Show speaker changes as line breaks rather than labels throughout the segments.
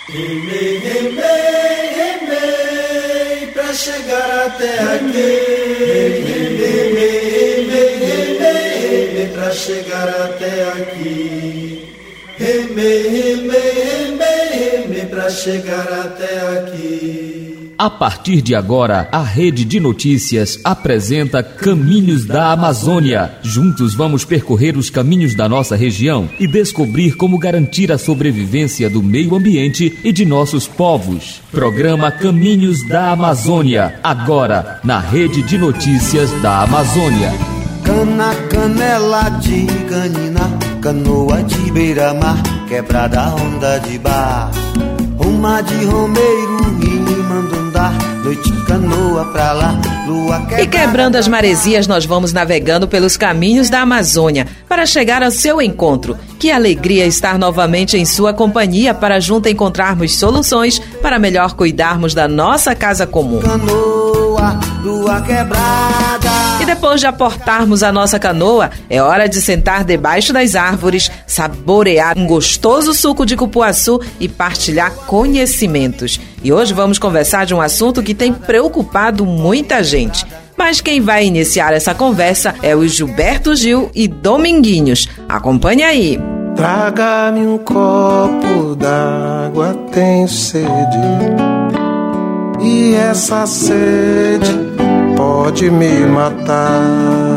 Remei, remei, remei, pra chegar até aqui. Remei, remei, remei, remei, pra chegar até aqui. Remei, remei, remei, remei, pra chegar até aqui.
A partir de agora, a Rede de Notícias apresenta Caminhos da Amazônia. Juntos vamos percorrer os caminhos da nossa região e descobrir como garantir a sobrevivência do meio ambiente e de nossos povos. Programa Caminhos da Amazônia, agora na Rede de Notícias da Amazônia.
Cana, canela de canina, canoa de beira-mar, quebrada onda de bar, uma de romeiro e mandundá, noite canoa pra lá, lua quebrada.
E quebrando as maresias, nós vamos navegando pelos caminhos da Amazônia para chegar ao seu encontro. Que alegria estar novamente em sua companhia para juntos encontrarmos soluções para melhor cuidarmos da nossa casa comum.
Canoa, lua quebrada.
E depois de aportarmos a nossa canoa, é hora de sentar debaixo das árvores, saborear um gostoso suco de cupuaçu e partilhar conhecimentos. E hoje vamos conversar de um assunto que tem preocupado muita gente. Mas quem vai iniciar essa conversa é o Gilberto Gil e Dominguinhos. Acompanhe aí.
Traga-me um copo d'água, tenho sede. E essa sede pode me matar.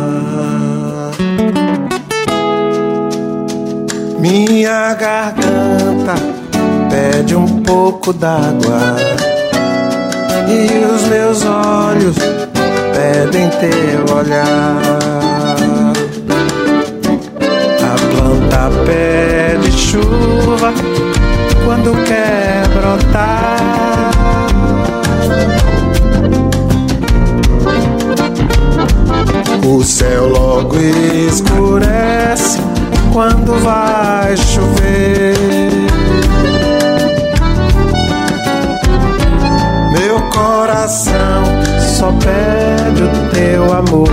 Minha garganta pede um pouco d'água e os meus olhos pedem teu olhar. A planta pede chuva quando quer brotar. O céu logo escurece quando vai chover. Meu coração só pede o teu amor.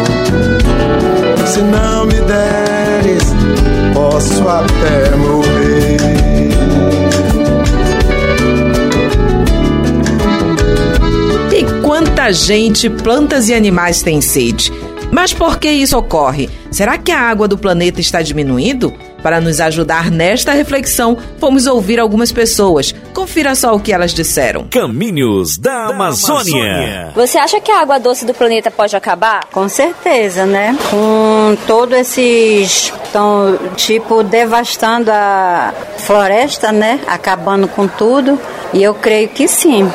Se não me deres, posso até morrer.
E quanta gente, plantas e animais têm sede. Mas por que isso ocorre? Será que a água do planeta está diminuindo? Para nos ajudar nesta reflexão, vamos ouvir algumas pessoas. Confira só o que elas disseram.
Caminhos da Amazônia.
Você acha que a água doce do planeta pode acabar?
Com certeza, né? Com todos esses... estão, devastando a floresta, né? Acabando com tudo. E eu creio que sim.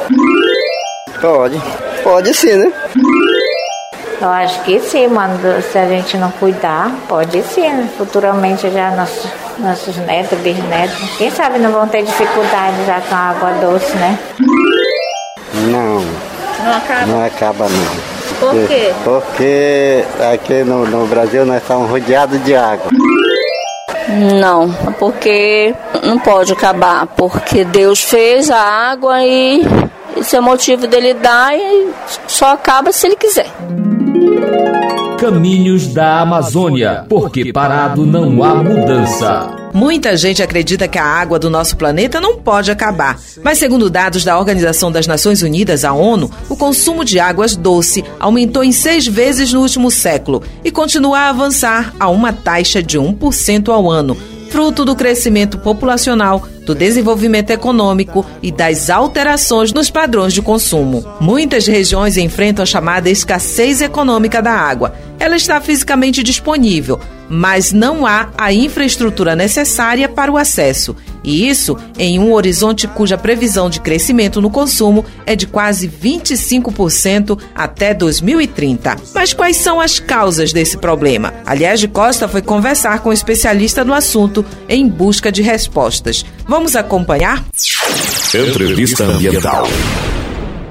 Pode sim, né?
Eu acho que sim, mano. Se a gente não cuidar, pode sim, né? Futuramente já nossos netos, bisnetos, quem sabe não vão ter dificuldade já com a água doce, né?
Não acaba? Não acaba, não.
Por quê?
Porque aqui no Brasil nós estamos rodeados de água.
Não, porque não pode acabar, porque Deus fez a água e esse é o motivo dele dar e só acaba se ele quiser.
Caminhos da Amazônia, porque parado não há mudança.
Muita gente acredita que a água do nosso planeta não pode acabar. Mas segundo dados da Organização das Nações Unidas, a ONU, o consumo de águas doce aumentou em 6 vezes no último século e continua a avançar a uma taxa de 1% ao ano, fruto do crescimento populacional, do desenvolvimento econômico e das alterações nos padrões de consumo. Muitas regiões enfrentam a chamada escassez econômica da água. Ela está fisicamente disponível, mas não há a infraestrutura necessária para o acesso. E isso em um horizonte cuja previsão de crescimento no consumo é de quase 25% até 2030. Mas quais são as causas desse problema? Aliás, de Costa foi conversar com um especialista no assunto em busca de respostas. Vamos acompanhar?
Entrevista Ambiental.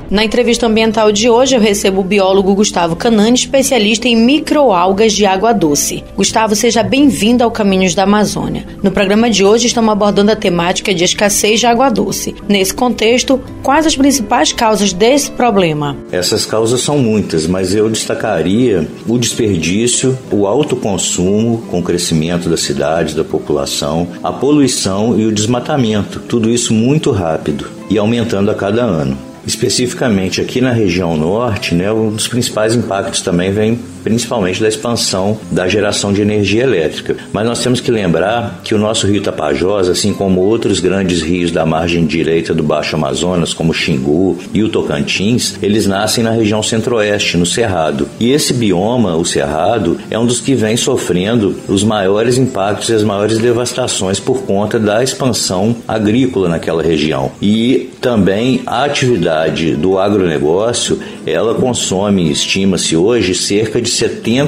Na entrevista ambiental de hoje, eu recebo o biólogo Gustavo Canani, especialista em microalgas de água doce. Gustavo, seja bem-vindo ao Caminhos da Amazônia. No programa de hoje, estamos abordando a temática de escassez de água doce. Nesse contexto, quais as principais causas desse problema?
Essas causas são muitas, mas eu destacaria o desperdício, o alto consumo com o crescimento da cidade, da população, a poluição e o desmatamento. Tudo isso muito rápido e aumentando a cada ano. Especificamente aqui na região norte, um dos principais impactos também vem principalmente da expansão da geração de energia elétrica. Mas nós temos que lembrar que o nosso rio Tapajós, assim como outros grandes rios da margem direita do Baixo Amazonas, como o Xingu e o Tocantins, eles nascem na região centro-oeste, no Cerrado. E esse bioma, o Cerrado, é um dos que vem sofrendo os maiores impactos e as maiores devastações por conta da expansão agrícola naquela região. E também a atividade do agronegócio, ela consome, estima-se hoje, cerca de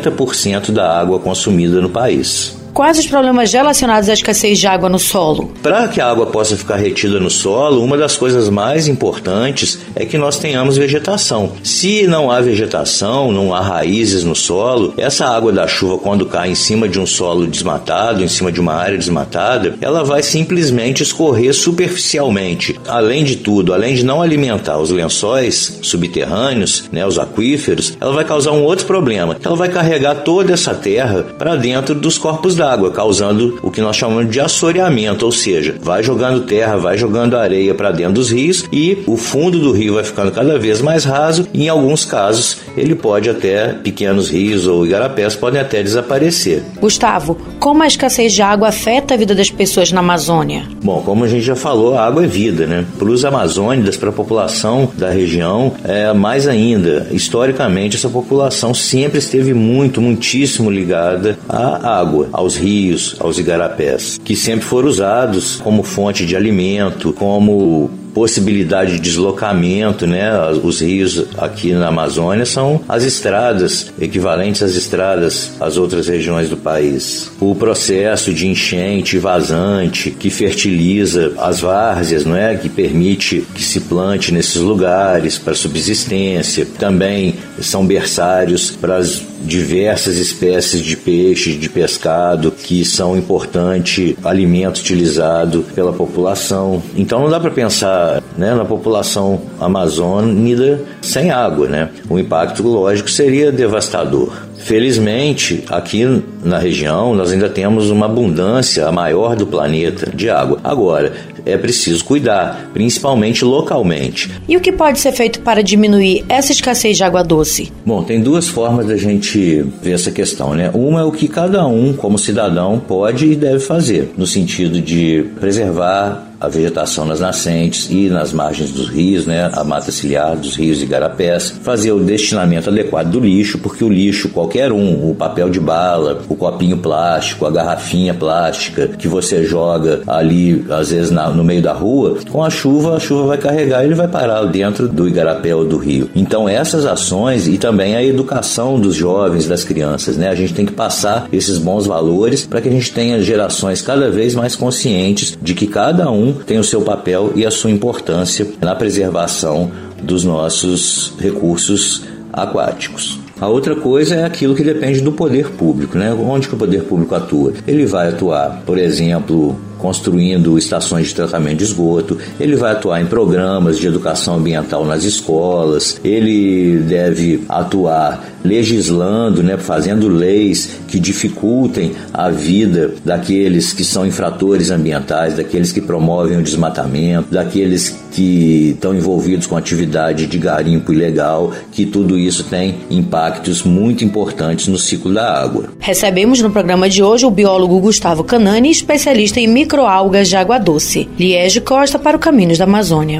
70% da água consumida no país.
Quais os problemas relacionados à escassez de água no solo?
Para que a água possa ficar retida no solo, uma das coisas mais importantes é que nós tenhamos vegetação. Se não há vegetação, não há raízes no solo, essa água da chuva, quando cai em cima de um solo desmatado, em cima de uma área desmatada, ela vai simplesmente escorrer superficialmente. Além de tudo, além de não alimentar os lençóis subterrâneos, os aquíferos, ela vai causar um outro problema. Ela vai carregar toda essa terra para dentro dos corpos d'água, causando o que nós chamamos de assoreamento, ou seja, vai jogando terra, vai jogando areia para dentro dos rios e o fundo do rio vai ficando cada vez mais raso e em alguns casos ele pode até, pequenos rios ou igarapés podem até desaparecer.
Gustavo, como a escassez de água afeta a vida das pessoas na Amazônia?
Bom, como a gente já falou, a água é vida, Para os amazônidas, para a população da região, mais ainda, historicamente essa população sempre esteve muitíssimo ligada à água, aos rios, aos igarapés, que sempre foram usados como fonte de alimento, como possibilidade de deslocamento, Os rios aqui na Amazônia são as estradas, equivalentes às estradas às outras regiões do país. O processo de enchente vazante que fertiliza as várzeas, que permite que se plante nesses lugares para subsistência. Também são berçários para as diversas espécies de peixe, de pescado, que são importante alimento utilizado pela população. Então não dá para pensar na população amazônica sem água, O impacto, lógico, seria devastador. Felizmente, aqui na região, nós ainda temos uma abundância, a maior do planeta, de água. Agora, é preciso cuidar, principalmente localmente.
E o que pode ser feito para diminuir essa escassez de água doce?
Bom, tem duas formas da gente ver essa questão, Uma é o que cada um, como cidadão, pode e deve fazer, no sentido de preservar a vegetação nas nascentes e nas margens dos rios, a mata ciliar dos rios e igarapés, fazer o destinamento adequado do lixo, porque o lixo, qualquer o papel de bala, o copinho plástico, a garrafinha plástica que você joga ali, às vezes no meio da rua, com a chuva vai carregar e ele vai parar dentro do igarapé ou do rio. Então essas ações e também a educação dos jovens, das crianças, A gente tem que passar esses bons valores para que a gente tenha gerações cada vez mais conscientes de que cada um tem o seu papel e a sua importância na preservação dos nossos recursos aquáticos. A outra coisa é aquilo que depende do poder público, Onde que o poder público atua? Ele vai atuar, por exemplo, construindo estações de tratamento de esgoto, ele vai atuar em programas de educação ambiental nas escolas, ele deve atuar legislando, fazendo leis que dificultem a vida daqueles que são infratores ambientais, daqueles que promovem o desmatamento, daqueles que estão envolvidos com atividade de garimpo ilegal, que tudo isso tem impactos muito importantes no ciclo da água.
Recebemos no programa de hoje o biólogo Gustavo Canani, especialista em microalgas de água doce. Liege Costa para o Caminhos da Amazônia.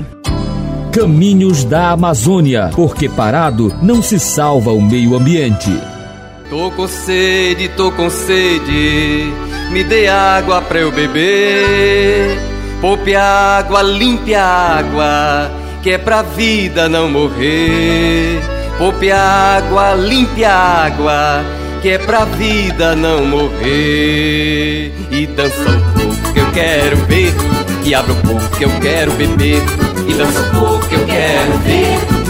Caminhos da Amazônia, porque parado não se salva o meio ambiente.
Tô com sede, me dê água pra eu beber. Poupe água, limpe a água, que é pra vida não morrer. Poupe água, limpe a água, que é pra vida não morrer. E dança um pouco que eu quero ver, e abre um pouco que eu quero beber. E dança um pouco que eu quero ver,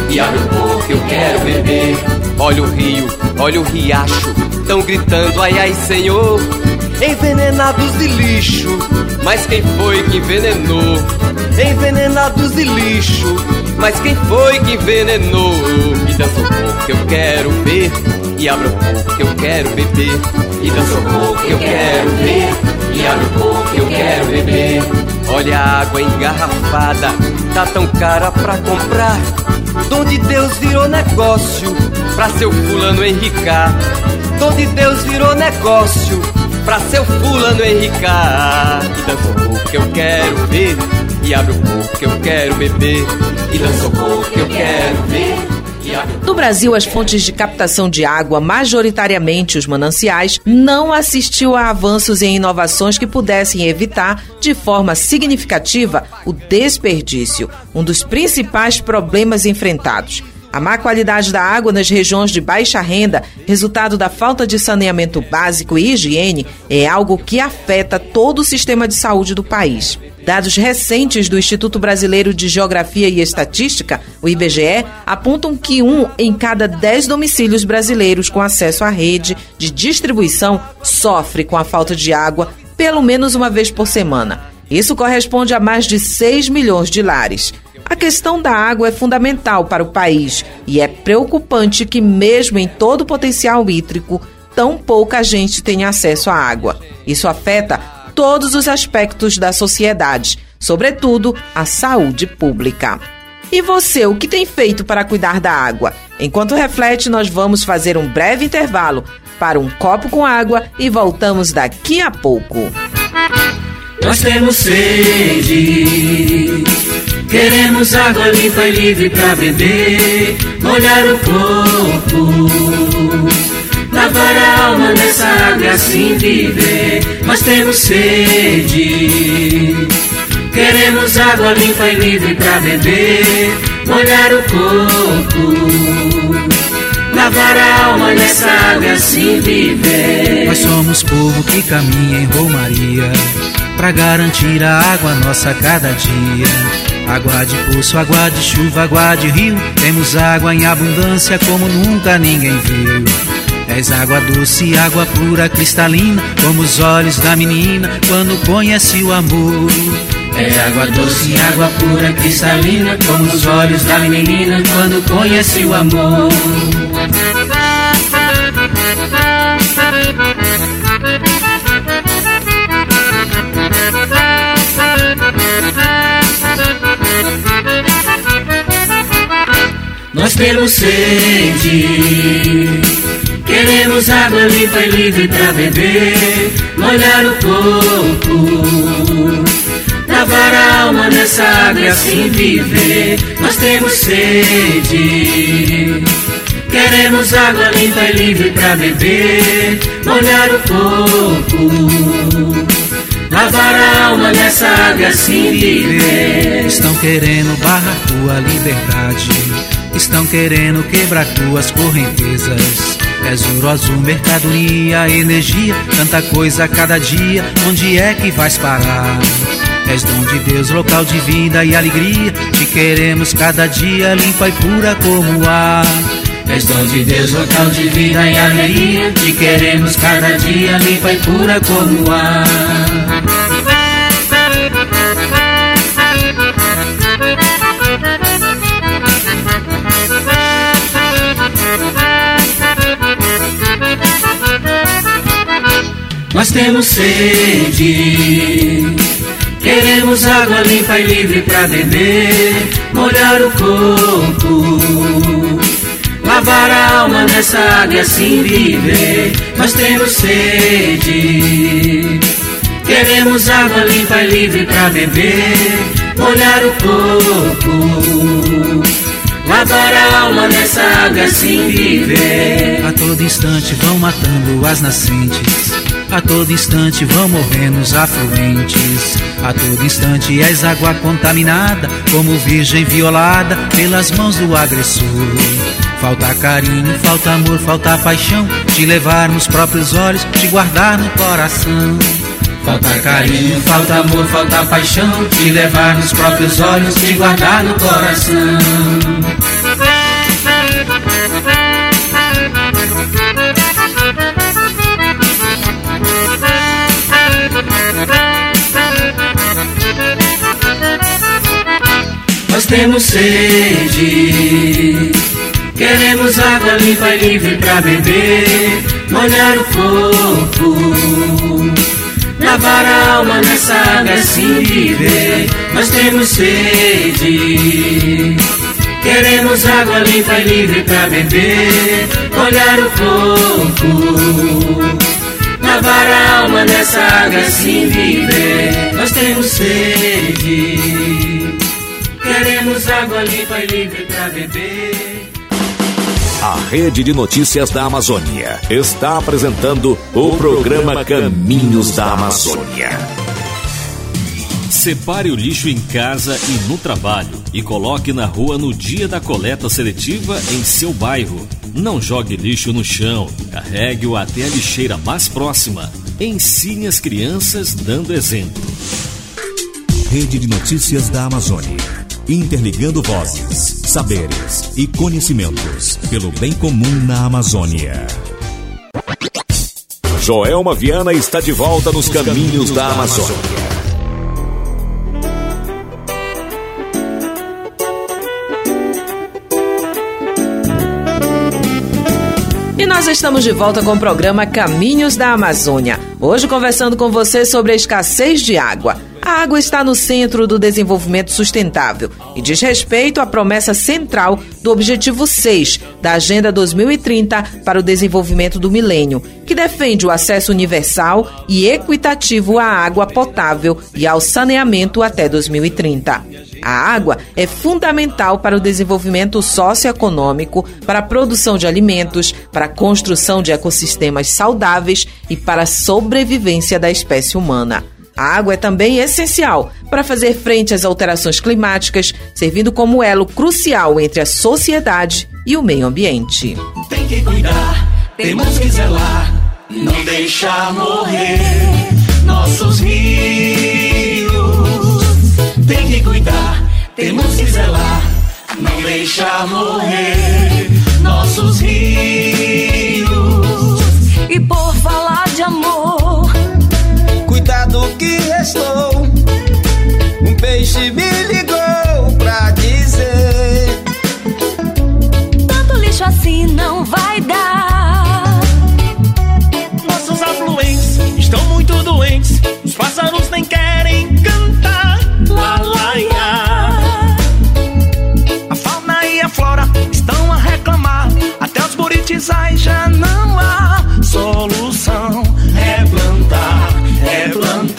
e abre o boca, eu quero beber. Olha o rio, olha o riacho, tão gritando ai ai Senhor, envenenados de lixo, mas quem foi que envenenou? Envenenados de lixo, mas quem foi que envenenou? E dança o boca, eu quero ver, e abre o boca, eu quero beber. E dança o boca, eu quero ver, e abre o boca, eu quero beber. Olha a água engarrafada, tá tão cara pra comprar. Dom de Deus virou negócio pra seu fulano enricar. Dom de Deus virou negócio pra seu fulano enricar. E dança o boca, eu quero ver, e abre o boca, eu quero beber. E dança o boca, eu quero ver.
No Brasil, as fontes de captação de água, majoritariamente os mananciais, não assistiu a avanços e inovações que pudessem evitar, de forma significativa, o desperdício, um dos principais problemas enfrentados. A má qualidade da água nas regiões de baixa renda, resultado da falta de saneamento básico e higiene, é algo que afeta todo o sistema de saúde do país. Dados recentes do Instituto Brasileiro de Geografia e Estatística, o IBGE, apontam que 1 em cada 10 domicílios brasileiros com acesso à rede de distribuição sofre com a falta de água pelo menos uma vez por semana. Isso corresponde a mais de 6 milhões de lares. A questão da água é fundamental para o país e é preocupante que, mesmo em todo o potencial hídrico, tão pouca gente tem acesso à água. Isso afeta todos os aspectos da sociedade, sobretudo a saúde pública. E você, o que tem feito para cuidar da água? Enquanto reflete, nós vamos fazer um breve intervalo para um copo com água e voltamos daqui a pouco.
Nós temos sede, queremos água limpa e livre pra beber, molhar o corpo, lavar a alma nessa água e assim viver. Nós temos sede, queremos água limpa e livre pra beber, molhar o corpo, lavar a alma nessa água e assim viver.
Nós somos povo que caminha em romaria pra garantir a água nossa a cada dia. Água de poço, água de chuva, água de rio, temos água em abundância como nunca ninguém viu. És água doce, água pura, cristalina, como os olhos da menina quando conhece o amor.
É água doce, água pura, cristalina, como os olhos da menina quando conhece o amor. Nós temos sede, queremos água limpa e livre pra beber, molhar o corpo, lavar a alma nessa água e assim viver. Nós temos sede, queremos água limpa e livre pra beber, molhar o corpo, lavar a alma nessa água e assim viver.
Estão querendo barrar tua liberdade, estão querendo quebrar tuas correntezas. És ouro azul, mercadoria, energia, tanta coisa a cada dia, onde é que vais parar? És dom de Deus, local de vida e alegria, te queremos cada dia limpa e pura como o ar.
És dom de Deus, local de vida e alegria, te queremos cada dia limpa e pura como o ar. Nós temos sede, queremos água limpa e livre pra beber, molhar o corpo, lavar a alma nessa água e assim viver. Nós temos sede, queremos água limpa e livre pra beber, molhar o corpo, lavar a alma nessa água e assim viver.
A todo instante vão matando as nascentes, a todo instante vão morrendo os afluentes. A todo instante és água contaminada, como virgem violada pelas mãos do agressor. Falta carinho, falta amor, falta paixão, te levar nos próprios olhos, te guardar no coração.
Falta carinho, falta amor, falta paixão, te levar nos próprios olhos, te guardar no coração. Nós temos sede, queremos água limpa e livre pra beber, molhar o corpo, lavar a alma nessa água assim viver. Nós temos sede, queremos água limpa e livre pra beber, molhar o corpo, lavar a alma nessa água assim viver. Nós temos sede, queremos água limpa e livre pra beber.
A Rede de Notícias da Amazônia está apresentando o programa Caminhos da Amazônia.
Separe o lixo em casa e no trabalho e coloque na rua no dia da coleta seletiva em seu bairro. Não jogue lixo no chão, carregue-o até a lixeira mais próxima. Ensine as crianças dando exemplo.
Rede de Notícias da Amazônia. Interligando vozes, saberes e conhecimentos pelo bem comum na Amazônia.
Joelma Viana está de volta nos Caminhos da Amazônia.
E nós estamos de volta com o programa Caminhos da Amazônia. Hoje conversando com você sobre a escassez de água. A água está no centro do desenvolvimento sustentável e diz respeito à promessa central do Objetivo 6 da Agenda 2030 para o Desenvolvimento do Milênio, que defende o acesso universal e equitativo à água potável e ao saneamento até 2030. A água é fundamental para o desenvolvimento socioeconômico, para a produção de alimentos, para a construção de ecossistemas saudáveis e para a sobrevivência da espécie humana. A água é também essencial para fazer frente às alterações climáticas, servindo como elo crucial entre a sociedade e o meio ambiente.
Tem que cuidar, temos que zelar, não deixar morrer nossos rios. Tem que cuidar, temos que zelar, não deixar morrer nossos rios.
E por falar de amor,
cuidado que restou, um peixe me ligou pra dizer:
tanto lixo assim não vai dar.
Nossos afluentes estão muito doentes, os pássaros nem querem cantar. Lalaia. A fauna e a flora estão a reclamar, até os buritizais já não há solução. É plantar, é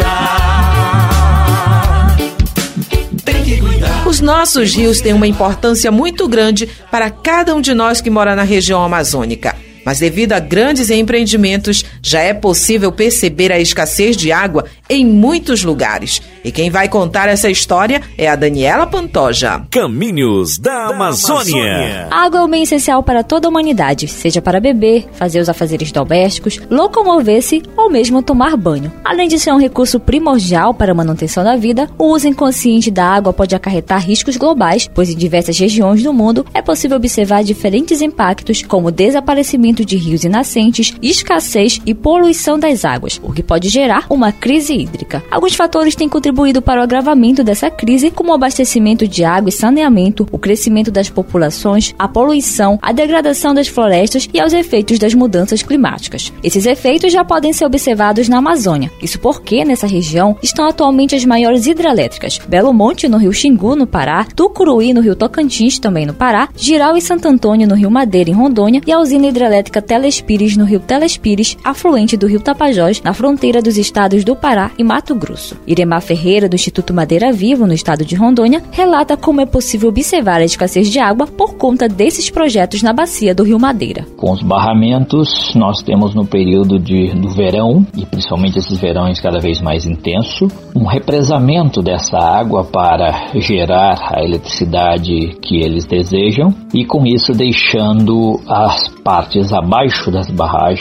plantar. Tem que cuidar.
Os nossos rios têm uma importância muito grande para cada um de nós que mora na região amazônica. Mas devido a grandes empreendimentos, já é possível perceber a escassez de água em muitos lugares. E quem vai contar essa história é a Daniela Pantoja.
Caminhos da Amazônia.
A água é um bem essencial para toda a humanidade, seja para beber, fazer os afazeres domésticos, locomover-se ou mesmo tomar banho. Além de ser um recurso primordial para a manutenção da vida, o uso inconsciente da água pode acarretar riscos globais, pois em diversas regiões do mundo é possível observar diferentes impactos, como desaparecimento de rios e nascentes, escassez e poluição das águas, o que pode gerar uma crise hídrica. Alguns fatores têm contribuído para o agravamento dessa crise, como o abastecimento de água e saneamento, o crescimento das populações, a poluição, a degradação das florestas e aos efeitos das mudanças climáticas. Esses efeitos já podem ser observados na Amazônia. Isso porque, nessa região, estão atualmente as maiores hidrelétricas: Belo Monte, no Rio Xingu, no Pará, Tucuruí, no Rio Tocantins, também no Pará, Jirau e Santo Antônio, no Rio Madeira, em Rondônia, e a usina hidrelétrica Telespires, no Rio Telespires, afluente do Rio Tapajós, na fronteira dos estados do Pará e Mato Grosso. Iremar Ferreira, do Instituto Madeira Viva, no estado de Rondônia, relata como é possível observar a escassez de água por conta desses projetos na bacia do Rio Madeira.
Com os barramentos, nós temos no período do verão, e principalmente esses verões cada vez mais intenso, um represamento dessa água para gerar a eletricidade que eles desejam, e com isso deixando as partes abaixo das barragens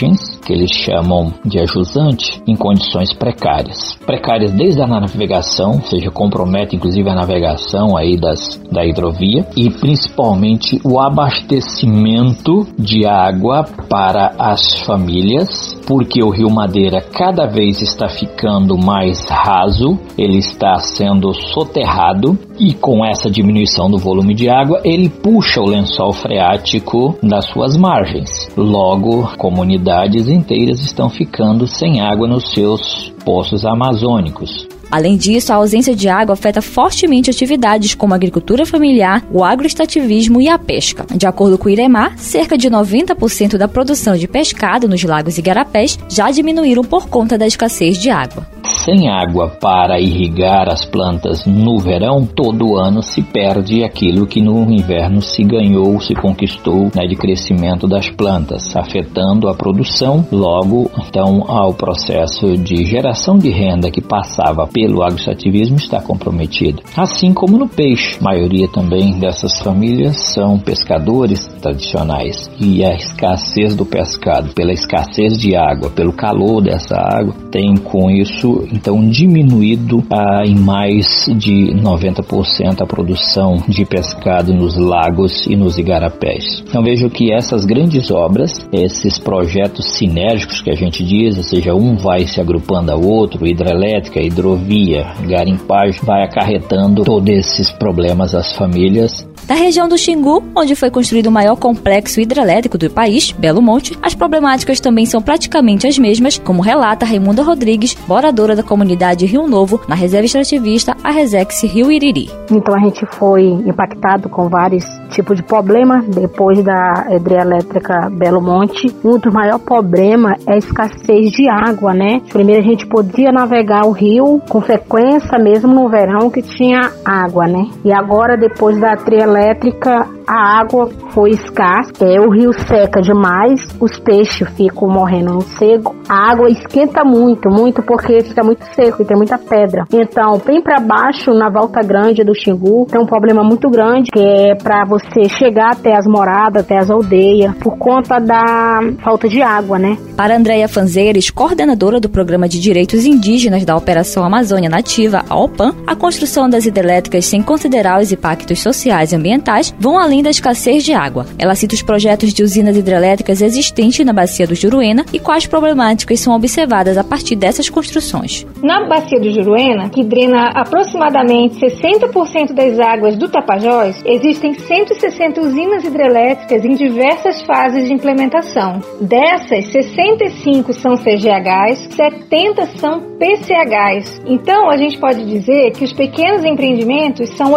que eles chamam de ajusante em condições precárias. Precárias desde a navegação, ou seja, compromete inclusive a navegação aí da hidrovia, e principalmente o abastecimento de água para as famílias, porque o Rio Madeira cada vez está ficando mais raso, ele está sendo soterrado, e com essa diminuição do volume de água, ele puxa o lençol freático das suas margens. Logo, comunidades inteiras estão ficando sem água nos seus poços amazônicos.
Além disso, a ausência de água afeta fortemente atividades como a agricultura familiar, o agroextrativismo e a pesca. De acordo com o IREMAR, cerca de 90% da produção de pescado nos lagos e igarapés já diminuíram por conta da escassez de água.
Sem água para irrigar as plantas no verão, todo ano se perde aquilo que no inverno se ganhou, se conquistou, de crescimento das plantas, afetando a produção, logo, então, ao processo de geração de renda que passava pelo agroextrativismo está comprometido. Assim como no peixe, a maioria também dessas famílias são pescadores tradicionais, e a escassez do pescado, pela escassez de água, pelo calor dessa água, tem com isso então diminuído em mais de 90% a produção de pescado nos lagos e nos igarapés. Então vejo que essas grandes obras, esses projetos sinérgicos que a gente diz, ou seja, um vai se agrupando ao outro, hidrelétrica, hidrovia, garimpagem, vai acarretando todos esses problemas às famílias.
Na região do Xingu, onde foi construído o maior complexo hidrelétrico do país, Belo Monte, as problemáticas também são praticamente as mesmas, como relata Raimunda Rodrigues, moradora da comunidade Rio Novo, na reserva extrativista a Resex Rio Iriri.
Então a gente foi impactado com vários tipos de problemas depois da hidrelétrica Belo Monte. Um dos maiores problemas é a escassez de água, né? Primeiro a gente podia navegar o rio com frequência, mesmo no verão que tinha água, né? E agora, depois da hidrelétrica, a água foi escassa, o rio seca demais, os peixes ficam morrendo no seco, a água esquenta muito porque fica muito seco e tem muita pedra. Então, bem para baixo, na Volta Grande do Xingu, tem um problema muito grande, que é para você chegar até as moradas, até as aldeias, por conta da falta de água, né?
Para Andréia Fanzeres, coordenadora do Programa de Direitos Indígenas da Operação Amazônia Nativa, a OPAN, a construção das hidrelétricas, sem considerar os impactos sociais e ambientais, vão além da escassez de água. Ela cita os projetos de usinas hidrelétricas existentes na Bacia do Juruena e quais problemáticas são observadas a partir dessas construções.
Na Bacia do Juruena, que drena aproximadamente 60% das águas do Tapajós, existem 160 usinas hidrelétricas em diversas fases de implementação. Dessas, 65 são CGHs, 70 são PCHs. Então, a gente pode dizer que os pequenos empreendimentos são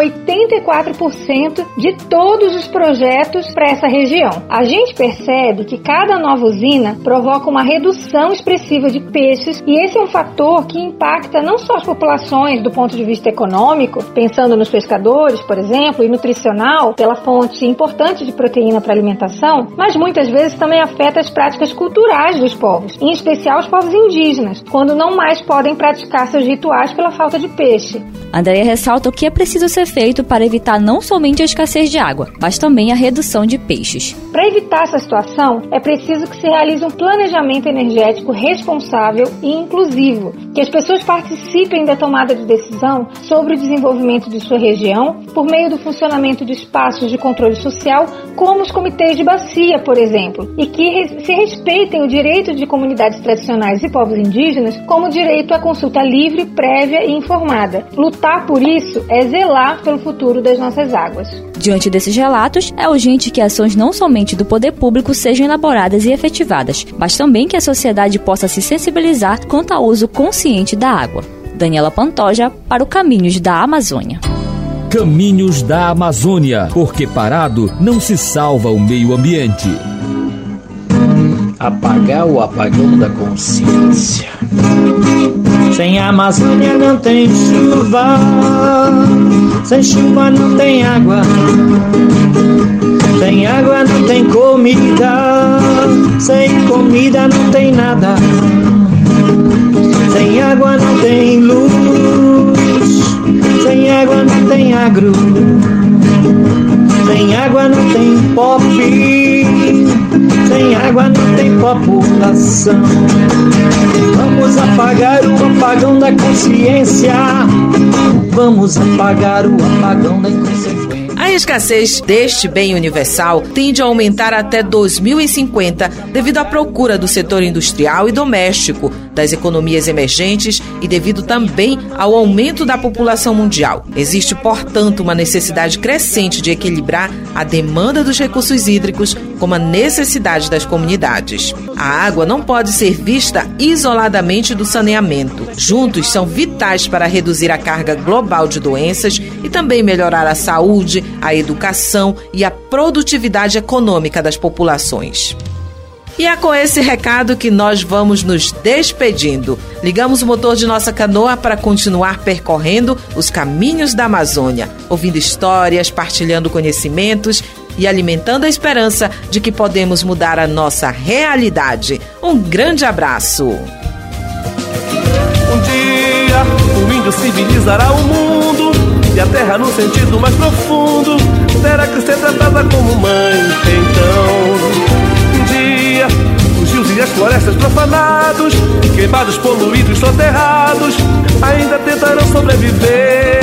84% de todos os projetos para essa região. A gente percebe que cada nova usina provoca uma redução expressiva de peixes, e esse é um fator que impacta não só as populações do ponto de vista econômico, pensando nos pescadores, por exemplo, e nutricional, pela fonte importante de proteína para alimentação, mas muitas vezes também afeta as práticas culturais dos povos, em especial os povos indígenas, quando não mais podem praticar seus rituais pela falta de peixe.
Andréia ressalta o que é preciso ser feito para evitar não somente a escassez de água, mas também a redução de peixes.
Para evitar essa situação, é preciso que se realize um planejamento energético responsável e inclusivo, que as pessoas participem da tomada de decisão sobre o desenvolvimento de sua região por meio do funcionamento de espaços de controle social, como os comitês de bacia, por exemplo, e que se respeitem o direito de comunidades tradicionais e povos indígenas como o direito à consulta livre, prévia e informada. Lutar por isso é zelar pelo futuro das nossas águas.
Diante desses relatos, é urgente que ações não somente do poder público sejam elaboradas e efetivadas, mas também que a sociedade possa se sensibilizar quanto ao uso consciente da água. Daniela Pantoja, para o Caminhos da Amazônia.
Caminhos da Amazônia, porque parado não se salva o meio ambiente.
Apagar o apagão da consciência. Sem Amazônia não tem chuva, sem chuva não tem água, sem água não tem comida, sem comida não tem nada, sem água não tem luz, sem água não tem agro, sem água não tem pop, sem água não tem população. Vamos apagar o apagão da consciência. Vamos apagar o apagão da inconsequência.
A escassez deste bem universal tende a aumentar até 2050 devido à procura do setor industrial e doméstico, das economias emergentes e devido também ao aumento da população mundial. Existe, portanto, uma necessidade crescente de equilibrar a demanda dos recursos hídricos com a necessidade das comunidades. A água não pode ser vista isoladamente do saneamento. Juntos são vitais para reduzir a carga global de doenças e também melhorar a saúde, a educação e a produtividade econômica das populações. E é com esse recado que nós vamos nos despedindo. Ligamos o motor de nossa canoa para continuar percorrendo os caminhos da Amazônia, ouvindo histórias, partilhando conhecimentos e alimentando a esperança de que podemos mudar a nossa realidade. Um grande abraço!
Um dia o índio civilizará o mundo e a terra no sentido mais profundo terá que ser tratada como mãe. Então os rios e as florestas profanados, queimados, poluídos, soterrados, ainda tentarão sobreviver.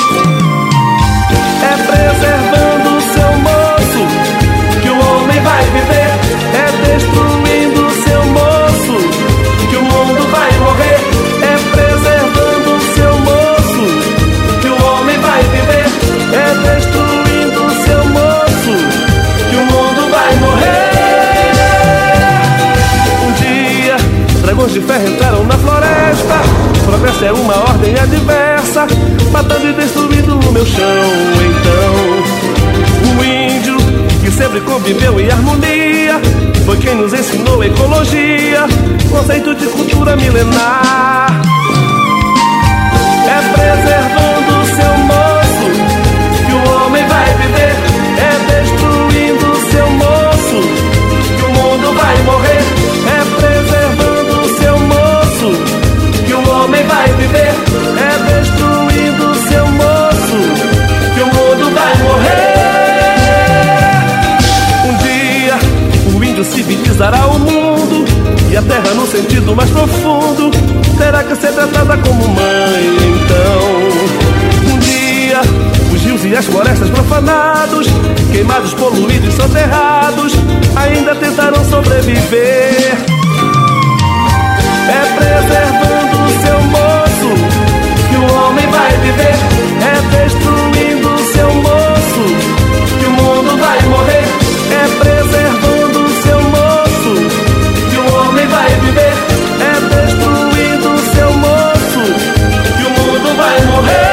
É preservando o seu moço que o homem vai viver. É destruindo o seu moço que o mundo vai morrer. É preservando o seu moço que o homem vai viver. É destruindo o seu moço que o mundo vai morrer. Dragões de ferro entraram na floresta. Progresso é uma ordem adversa, matando e destruindo o meu chão. Então, o índio, que sempre conviveu em harmonia, foi quem nos ensinou ecologia, conceito de cultura milenar. É preservando o seu moço que o homem vai viver. É destruindo o seu moço que o mundo vai morrer. É preservando o seu moço que o homem vai viver. É destruindo o seu moço que o mundo vai morrer. Um dia o índio civilizará o mundo e a terra no sentido mais profundo terá que ser tratada como mãe. Então, um dia os rios e as florestas profanados, queimados, poluídos, soterrados, ainda tentarão sobreviver. É preservando o seu moço que o homem vai viver. É destruindo o seu moço que o mundo vai morrer. É preservando o seu moço que o homem vai viver. É destruindo o seu moço que o mundo vai morrer.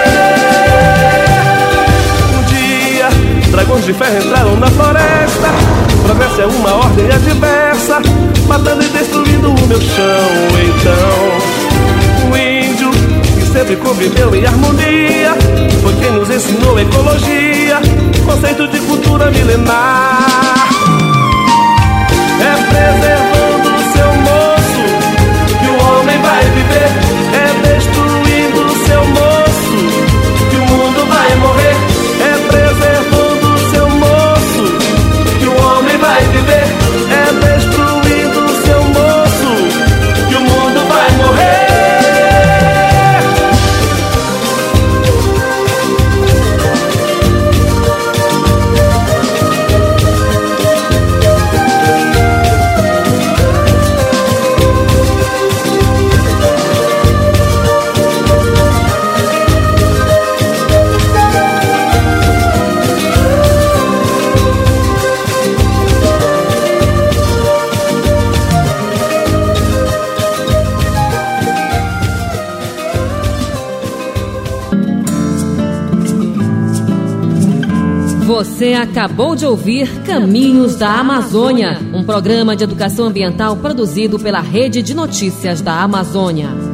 Um dia, dragões de ferro entraram na floresta. Progresso é uma ordem adversa, matando e destruindo o meu chão. Então, o índio, que sempre conviveu em harmonia, foi quem nos ensinou ecologia, conceito de cultura milenar. É preservando o seu moço que o homem vai viver. É destruindo o seu moço que o mundo vai morrer. É preservando o seu moço que o homem vai viver. É destruindo o seu moço que o mundo vai morrer.
Você acabou de ouvir Caminhos da Amazônia, um programa de educação ambiental produzido pela Rede de Notícias da Amazônia.